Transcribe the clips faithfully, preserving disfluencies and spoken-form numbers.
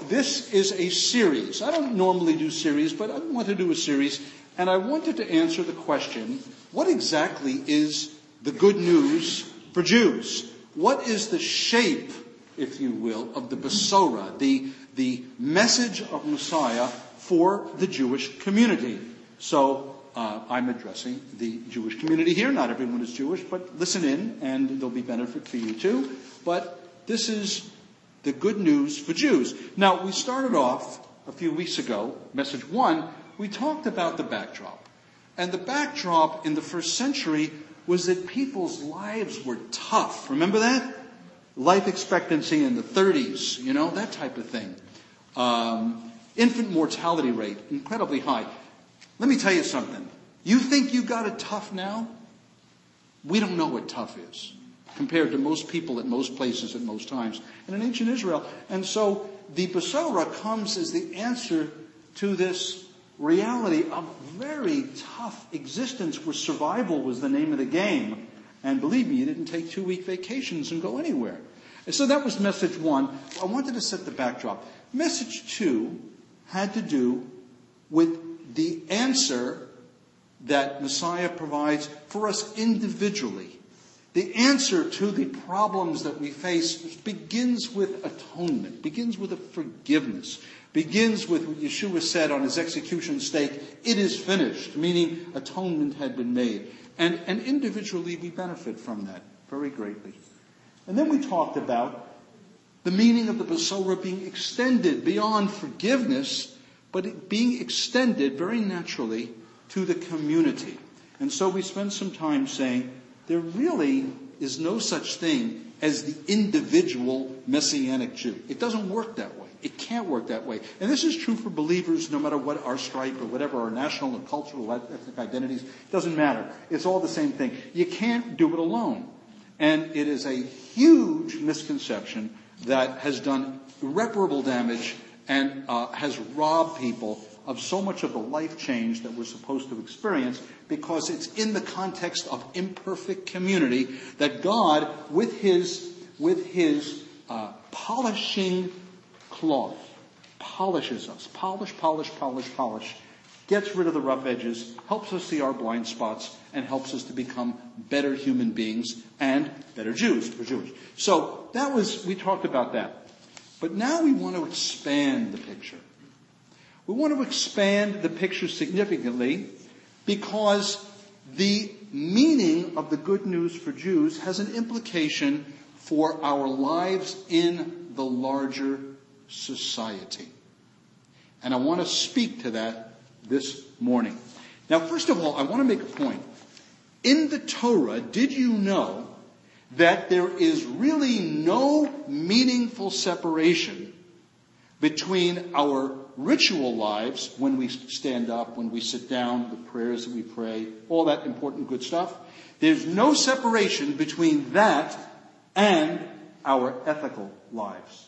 this is a series. I don't normally do series, but I want to do a series. And I wanted to answer the question, what exactly is the good news for Jews? What is the shape, if you will, of the Besorah, the, the message of Messiah for the Jewish community? So uh, I'm addressing the Jewish community here. Not everyone is Jewish, but listen in, and there'll be benefit for you too. But this is the good news for Jews. Now, we started off a few weeks ago, message one, we talked about the backdrop. And the backdrop in the first century was that people's lives were tough. Remember that? Life expectancy in the thirties, you know, that type of thing. Um, infant mortality rate, incredibly high. Let me tell you something. You think you got it tough now? We don't know what tough is compared to most people at most places at most times and in ancient Israel. And so the Besorah comes as the answer to this reality of very tough existence where survival was the name of the game. And believe me, you didn't take two-week vacations and go anywhere. And so that was message one. I wanted to set the backdrop. Message two had to do with the answer that Messiah provides for us individually. The answer to the problems that we face begins with atonement, begins with a forgiveness, begins with what Yeshua said on his execution stake, it is finished, meaning atonement had been made. And, and individually we benefit from that very greatly. And then we talked about the meaning of the Besorah being extended beyond forgiveness, but it being extended very naturally to the community. And so we spent some time saying there really is no such thing as the individual Messianic Jew. It doesn't work that way. It can't work that way. And this is true for believers no matter what our stripe or whatever our national and cultural ethnic identities. It doesn't matter. It's all the same thing. You can't do it alone. And it is a huge misconception that has done irreparable damage and uh, has robbed people of so much of the life change that we're supposed to experience because it's in the context of imperfect community that God, with his, with his uh, polishing cloth, polishes us. Polish, polish, polish, polish. Gets rid of the rough edges, helps us see our blind spots, and helps us to become better human beings and better Jews. We're Jewish. So that was, we talked about that. But now we want to expand the picture. We want to expand the picture significantly because the meaning of the good news for Jews has an implication for our lives in the larger society. And I want to speak to that this morning. Now, first of all, I want to make a point. In the Torah, did you know that there is really no meaningful separation between our ritual lives, when we stand up, when we sit down, the prayers that we pray, all that important good stuff? There's no separation between that and our ethical lives.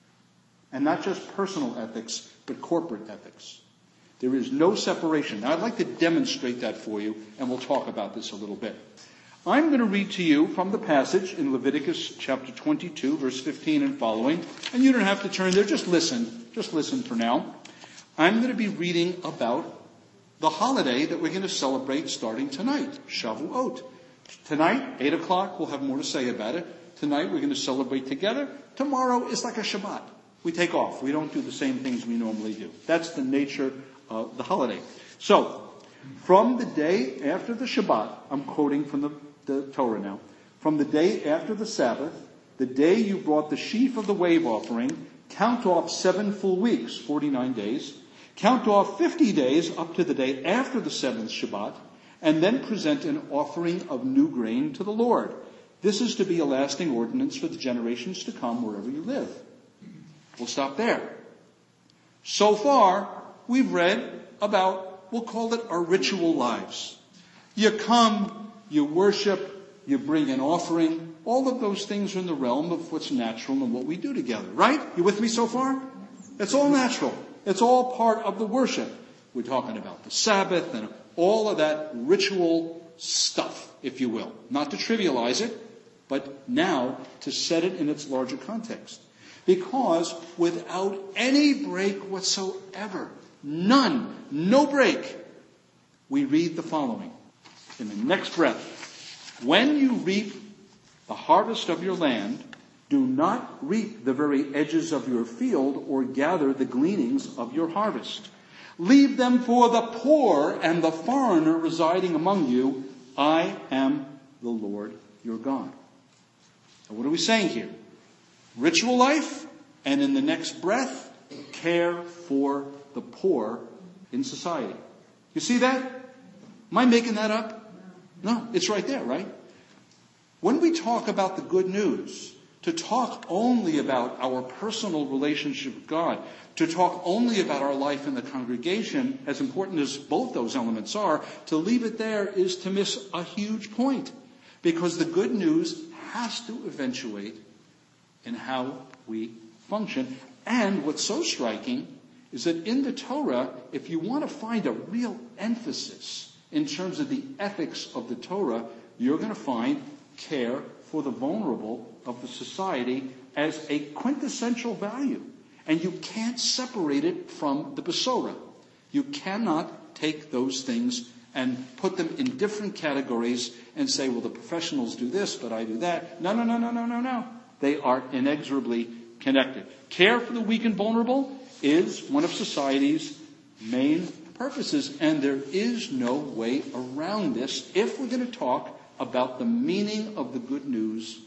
And not just personal ethics, but corporate ethics. There is no separation. Now, I'd like to demonstrate that for you, and we'll talk about this a little bit. I'm going to read to you from the passage in Leviticus chapter twenty-two, verse fifteen and following. And you don't have to turn there. Just listen. Just listen for now. I'm going to be reading about the holiday that we're going to celebrate starting tonight, Shavuot. Tonight, eight o'clock, we'll have more to say about it. Tonight, we're going to celebrate together. Tomorrow is like a Shabbat. We take off. We don't do the same things we normally do. That's the nature of the holiday. So, from the day after the Shabbat, I'm quoting from the, the Torah now, from the day after the Sabbath, the day you brought the sheaf of the wave offering, count off seven full weeks, forty-nine days, count off fifty days up to the day after the seventh Shabbat, and then present an offering of new grain to the Lord. This is to be a lasting ordinance for the generations to come wherever you live. We'll stop there. So far, we've read about, we'll call it our ritual lives. You come, you worship, you bring an offering. All of those things are in the realm of what's natural and what we do together, right? You with me so far? It's all natural. It's all part of the worship. We're talking about the Sabbath and all of that ritual stuff, if you will. Not to trivialize it, but now to set it in its larger context. Because without any break whatsoever, none, no break, we read the following in the next breath. When you reap the harvest of your land, do not reap the very edges of your field or gather the gleanings of your harvest. Leave them for the poor and the foreigner residing among you. I am the Lord your God. Now, what are we saying here? Ritual life, and in the next breath, care for the poor in society. You see that? Am I making that up? No, it's right there, right? When we talk about the good news, to talk only about our personal relationship with God, to talk only about our life in the congregation, as important as both those elements are, to leave it there is to miss a huge point. Because the good news has to eventuate in how we function. And what's so striking is that in the Torah, if you want to find a real emphasis in terms of the ethics of the Torah, you're going to find care for the vulnerable of the society as a quintessential value. And you can't separate it from the Besorah. You cannot take those things and put them in different categories and say, well, the professionals do this, but I do that. No, no, no, no, no, no, no. They are inexorably connected. Care for the weak and vulnerable is one of society's main purposes, and there is no way around this if we're going to talk about the meaning of the good news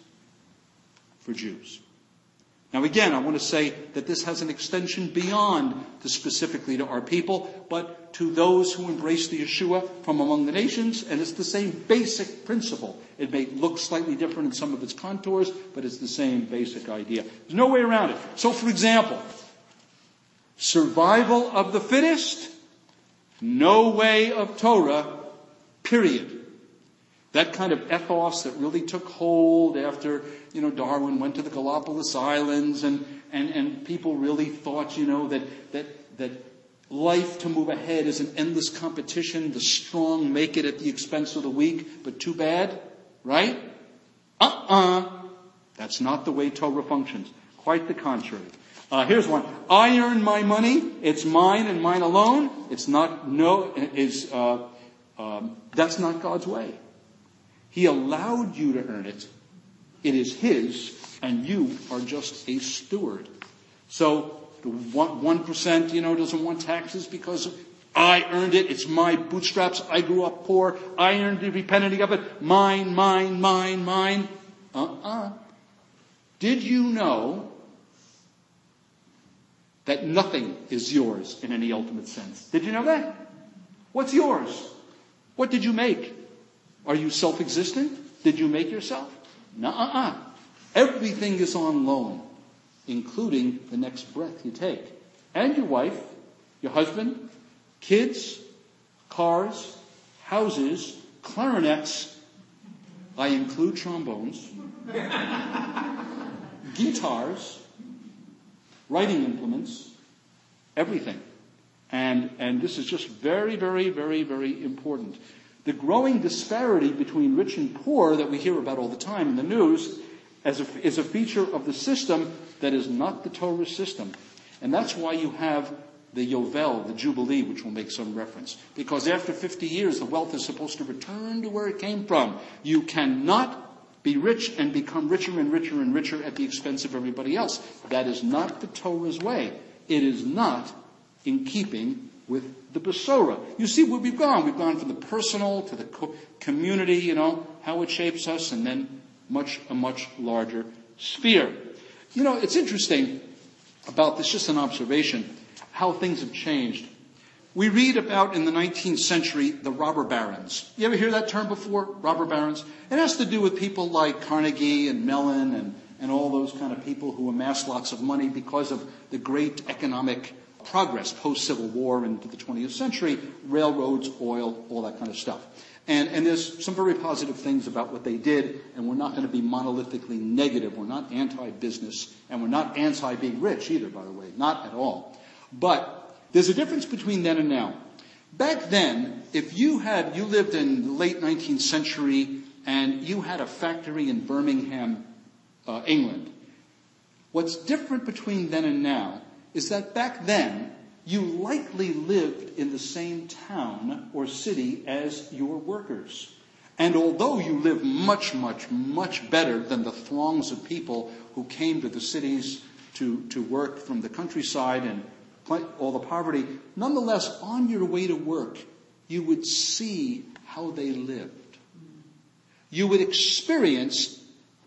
for Jews. Now again, I want to say that this has an extension beyond to specifically to our people, but to those who embrace the Yeshua from among the nations, and it's the same basic principle. It may look slightly different in some of its contours, but it's the same basic idea. There's no way around it. So for example, survival of the fittest, no way of Torah, period. That kind of ethos that really took hold after, you know, Darwin went to the Galapagos Islands and, and, and people really thought, you know, that, that, that life to move ahead is an endless competition. The strong make it at the expense of the weak, but too bad, right? Uh-uh. That's not the way Torah functions. Quite the contrary. Uh, here's one. I earn my money. It's mine and mine alone. It's not, no, is, uh, um, that's not God's way. He allowed you to earn it. It is his, and you are just a steward. So the one percent, you know, doesn't want taxes because I earned it. It's my bootstraps. I grew up poor. I earned every penny of it. Mine, mine, mine, mine. Uh-uh. Did you know that nothing is yours in any ultimate sense? Did you know that? What's yours? What did you make? Are you self-existent? Did you make yourself? Nuh-uh. Everything is on loan, including the next breath you take. And your wife, your husband, kids, cars, houses, clarinets. I include trombones, guitars, writing implements, everything. And, and this is just very, very, very, very important. The growing disparity between rich and poor that we hear about all the time in the news as a, is a feature of the system that is not the Torah system. And that's why you have the Yovel, the Jubilee, which will make some reference. Because after fifty years, the wealth is supposed to return to where it came from. You cannot be rich and become richer and richer and richer at the expense of everybody else. That is not the Torah's way. It is not in keeping with the Besorah. You see where we've gone. We've gone from the personal to the co- community, you know, how it shapes us, and then much, a much larger sphere. You know, it's interesting about this, just an observation, how things have changed. We read about in the nineteenth century, the robber barons. You ever hear that term before? Robber barons? It has to do with people like Carnegie and Mellon and, and all those kind of people who amassed lots of money because of the great economic progress post-Civil War into the twentieth century, railroads, oil, all that kind of stuff. And, and there's some very positive things about what they did, and we're not going to be monolithically negative. We're not anti-business, and we're not anti-being rich either, by the way, not at all. But there's a difference between then and now. Back then, if you had, you lived in the late nineteenth century, and you had a factory in Birmingham, uh, England, What's different between then and now is that back then, you likely lived in the same town or city as your workers. And although you live much, much, much better than the throngs of people who came to the cities to, to work from the countryside and all the poverty, nonetheless, on your way to work, you would see how they lived. You would experience,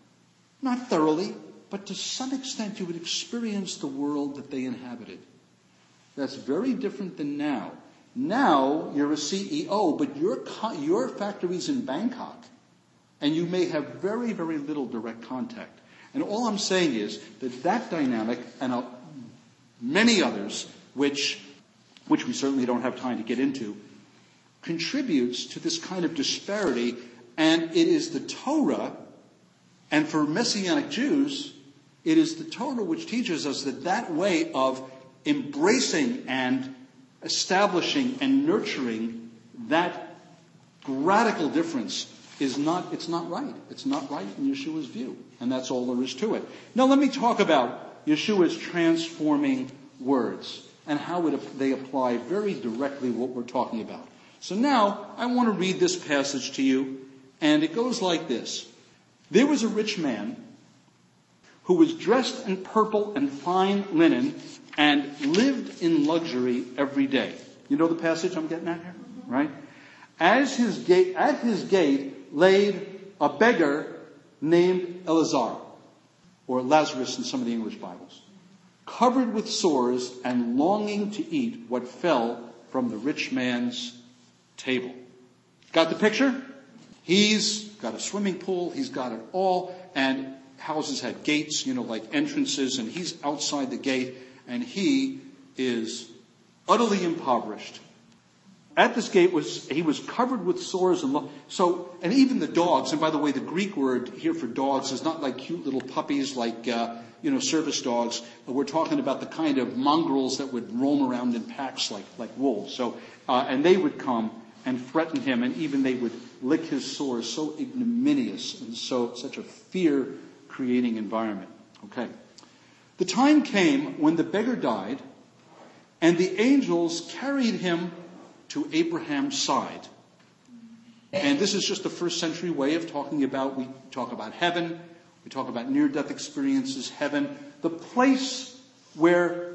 not thoroughly, but to some extent you would experience the world that they inhabited. That's very different than now. Now you're a C E O, but your, your factory's in Bangkok, and you may have very, very little direct contact. And all I'm saying is that that dynamic and uh, many others, which, which we certainly don't have time to get into, contributes to this kind of disparity, and it is the Torah, and for Messianic Jews, it is the Torah which teaches us that that way of embracing and establishing and nurturing that radical difference is not, it's not right. It's not right in Yeshua's view. And that's all there is to it. Now let me talk about Yeshua's transforming words and how it, they apply very directly what we're talking about. So now I want to read this passage to you, and it goes like this. There was a rich man who was dressed in purple and fine linen and lived in luxury every day. You know the passage I'm getting at here? Right? As his gate, at his gate laid a beggar named Elazar, or Lazarus in some of the English Bibles, covered with sores and longing to eat what fell from the rich man's table. Got the picture? He's got a swimming pool, he's got it all, and houses had gates, you know, like entrances, and he's outside the gate, and he is utterly impoverished. At this gate was, he was covered with sores and lo- so, and even the dogs, and by the way, the Greek word here for dogs is not like cute little puppies like, uh, you know, service dogs. We're talking about the kind of mongrels that would roam around in packs like, like wolves. So, uh, and they would come and threaten him, and even they would lick his sores, so ignominious and so, such a fear-creating environment. Okay. The time came when the beggar died, and the angels carried him to Abraham's side. And this is just the first century way of talking about, we talk about heaven, we talk about near-death experiences, heaven, the place where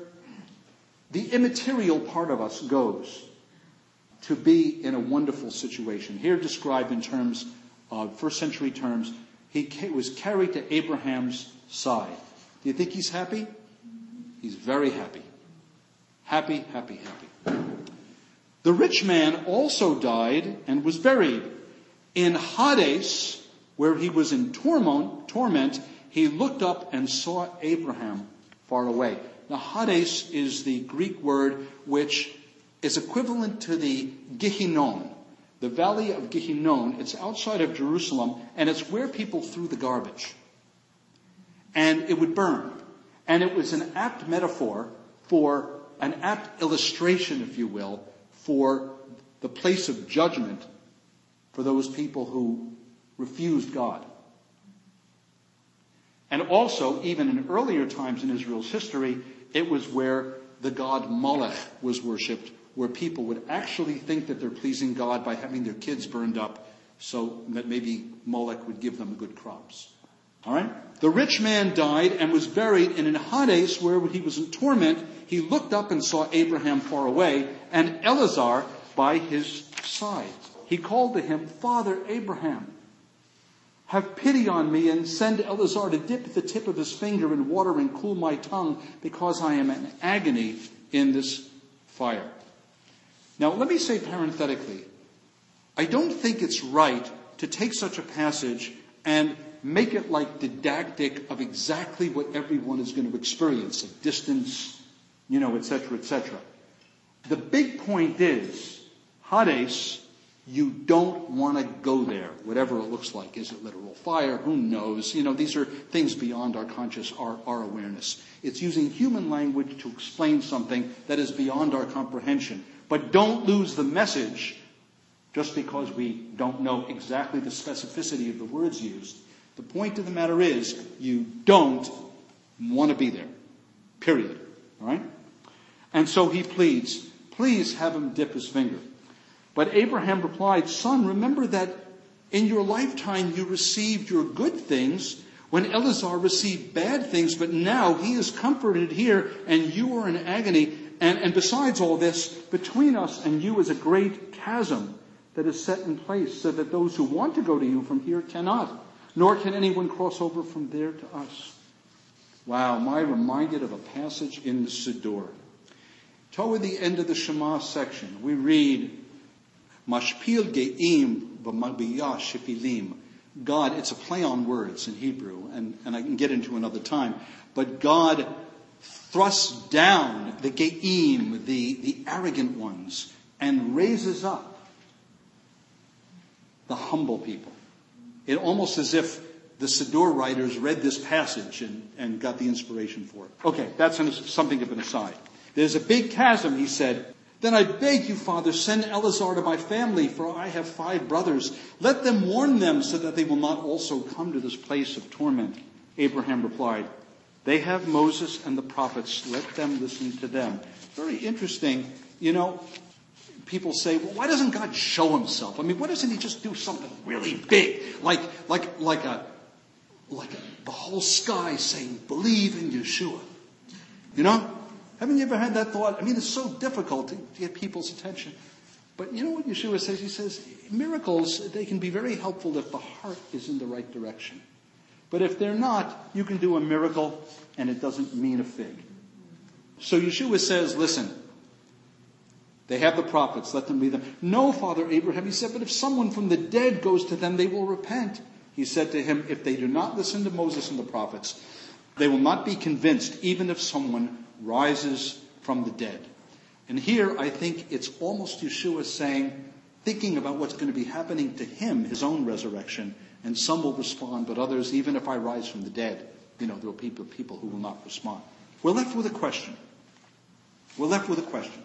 the immaterial part of us goes to be in a wonderful situation. Here described in terms of first century terms, he was carried to Abraham's side. Do you think he's happy? He's very happy. Happy, happy, happy. The rich man also died and was buried. In Hades, where he was in torment, torment, he looked up and saw Abraham far away. Now, Hades is the Greek word which is equivalent to the Gehinnom, the valley of Gehinnom. It's outside of Jerusalem, and it's where people threw the garbage. And it would burn. And it was an apt metaphor for, an apt illustration, if you will, for the place of judgment for those people who refused God. And also, even in earlier times in Israel's history, it was where the god Molech was worshipped, where people would actually think that they're pleasing God by having their kids burned up so that maybe Molech would give them good crops. All right? The rich man died and was buried, and in Hades, where he was in torment, he looked up and saw Abraham far away and Elazar by his side. He called to him, "Father Abraham, have pity on me and send Elazar to dip the tip of his finger in water and cool my tongue, because I am in agony in this fire." Now, let me say parenthetically, I don't think it's right to take such a passage and make it like didactic of exactly what everyone is going to experience, at distance, you know, et cetera, et cetera. The big point is, Hades, you don't want to go there, whatever it looks like. Is it literal fire? Who knows? You know, these are things beyond our conscious, our, our awareness. It's using human language to explain something that is beyond our comprehension. But don't lose the message just because we don't know exactly the specificity of the words used. The point of the matter is, you don't want to be there. Period. All right? And so he pleads, please have him dip his finger. But Abraham replied, son, remember that in your lifetime you received your good things when Eleazar received bad things, but now he is comforted here and you are in agony. And, and besides all this, between us and you is a great chasm that is set in place so that those who want to go to you from here cannot, nor can anyone cross over from there to us. Wow, am I reminded of a passage in the Siddur. Toward the end of the Shema section, we read, Mashpil ge'im v'magbiyah shefilim. God, it's a play on words in Hebrew, and, and I can get into another time, but God thrusts down the ge'im, the, the arrogant ones, and raises up the humble people. It almost as if the Siddur writers read this passage and, and got the inspiration for it. Okay, that's an, something of an aside. There's a big chasm, he said. Then I beg you, Father, send Eleazar to my family, for I have five brothers. Let them warn them so that they will not also come to this place of torment. Abraham replied, they have Moses and the prophets. Let them listen to them. Very interesting. You know, people say, well, why doesn't God show himself? I mean, why doesn't he just do something really big? Like, like, like a, like a, the whole sky saying, believe in Yeshua. You know? Haven't you ever had that thought? I mean, it's so difficult to get people's attention. But you know what Yeshua says? He says, miracles, they can be very helpful if the heart is in the right direction. But if they're not, you can do a miracle and it doesn't mean a fig. So Yeshua says, listen, they have the prophets, let them lead them. No, Father Abraham, he said, but if someone from the dead goes to them, they will repent. He said to him, if they do not listen to Moses and the prophets, they will not be convinced, even if someone rises from the dead. And here I think it's almost Yeshua saying, thinking about what's going to be happening to him, his own resurrection, and some will respond, but others, even if I rise from the dead, you know, there will be people, people who will not respond. We're left with a question. We're left with a question.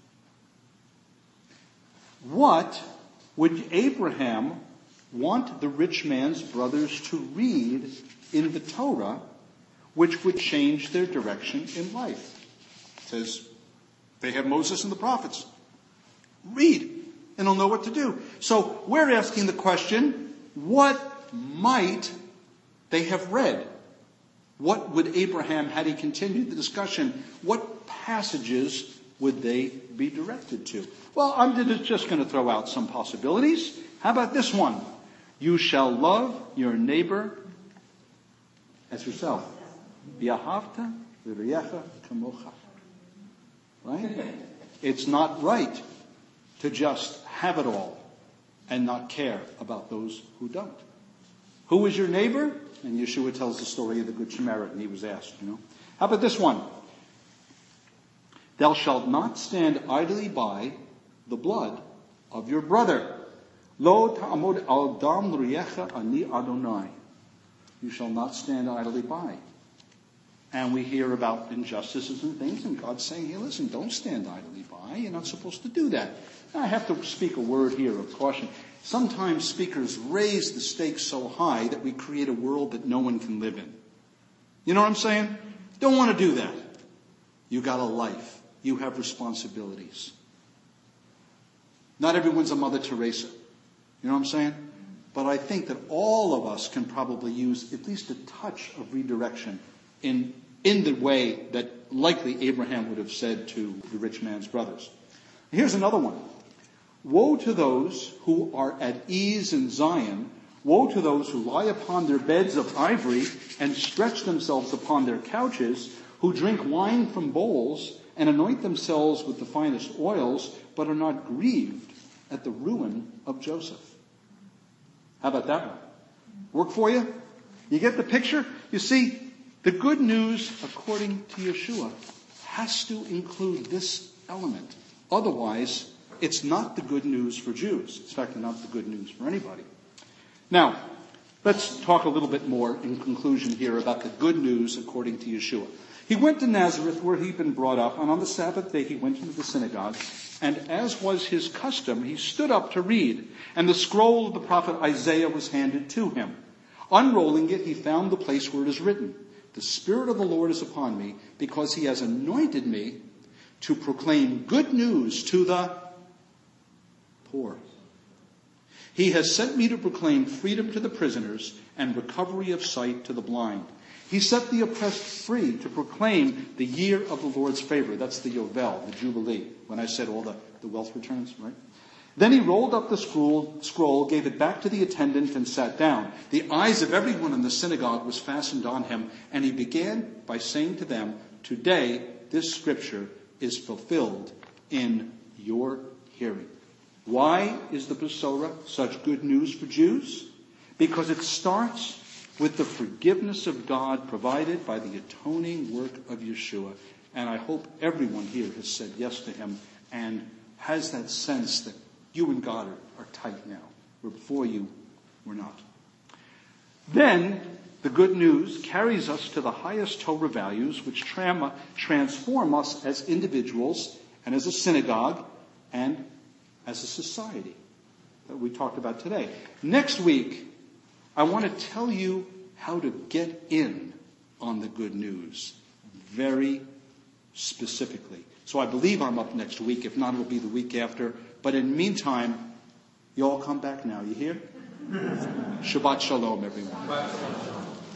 What would Abraham want the rich man's brothers to read in the Torah which would change their direction in life? It says, they have Moses and the prophets. Read, and they'll know what to do. So we're asking the question, what might they have read? What would Abraham, had he continued the discussion, what passages would they be directed to? Well, I'm just going to throw out some possibilities. How about this one? You shall love your neighbor as yourself. V'ahavta l'reyecha kamocha. Right? It's not right to just have it all and not care about those who don't. Who is your neighbor? And Yeshua tells the story of the Good Samaritan. He was asked, you know. How about this one? Thou shalt not stand idly by the blood of your brother. Lo ta'amod al dam l'reyecha ani Adonai. You shall not stand idly by. And we hear about injustices and things, and God's saying, hey, listen, don't stand idly by. You're not supposed to do that. Now, I have to speak a word here of caution. Sometimes speakers raise the stakes so high that we create a world that no one can live in. You know what I'm saying? Don't want to do that. You got a life. You have responsibilities. Not everyone's a Mother Teresa. You know what I'm saying? But I think that all of us can probably use at least a touch of redirection in in the way that likely Abraham would have said to the rich man's brothers. Here's another one. Woe to those who are at ease in Zion. Woe to those who lie upon their beds of ivory and stretch themselves upon their couches, who drink wine from bowls and anoint themselves with the finest oils, but are not grieved at the ruin of Joseph. How about that one? Work for you? You get the picture? You see, the good news, according to Yeshua, has to include this element. Otherwise, it's not the good news for Jews. It's in fact not the good news for anybody. Now, let's talk a little bit more in conclusion here about the good news according to Yeshua. He went to Nazareth where he'd been brought up, and on the Sabbath day he went into the synagogue, and as was his custom, he stood up to read, and the scroll of the prophet Isaiah was handed to him. Unrolling it, he found the place where it is written, the Spirit of the Lord is upon me, because he has anointed me to proclaim good news to the poor. He has sent me to proclaim freedom to the prisoners and recovery of sight to the blind. He set the oppressed free to proclaim the year of the Lord's favor. That's the Yovel, the Jubilee, when I said all the, the wealth returns, right? Then he rolled up the scroll, scroll, gave it back to the attendant, and sat down. The eyes of everyone in the synagogue was fastened on him, and he began by saying to them, "Today this scripture is fulfilled in your hearing." Why is the Besorah such good news for Jews? Because it starts with the forgiveness of God provided by the atoning work of Yeshua. And I hope everyone here has said yes to him and has that sense that you and God are, are tight now, where before you were not. Then the good news carries us to the highest Torah values, which tra- transform us as individuals and as a synagogue and as a society that we talked about today. Next week, I want to tell you how to get in on the good news very specifically. So I believe I'm up next week. If not, it'll be the week after. But in the meantime, you all come back now. You hear? Shabbat shalom, everyone.